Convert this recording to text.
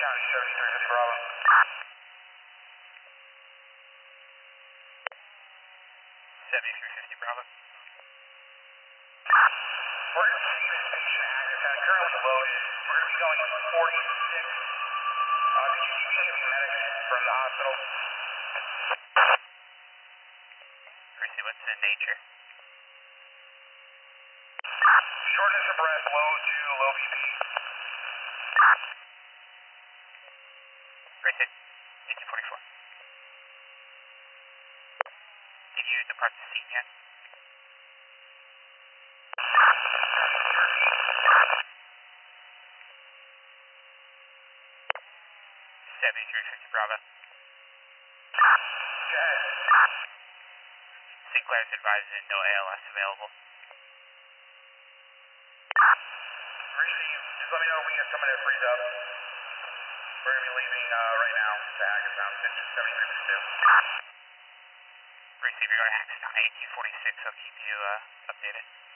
County 7350 Bravo. 7350 Bravo. We're going to see this patient active and currently loaded. We're going to be going 46. Could you keep me any medics from the hospital? Christy, what's the nature? Shortness of breath, low to low BP. Christy, 1844. Did you depart the scene yet? 7350 Bravo. Go ahead. Sinclair's advising no ALS available. Receive. Just let me know if we can get someone to freeze up. We're going to be leaving right now to Hackettstown, 7352. Receive, you're going to Hackettstown 1846, I'll keep you updated.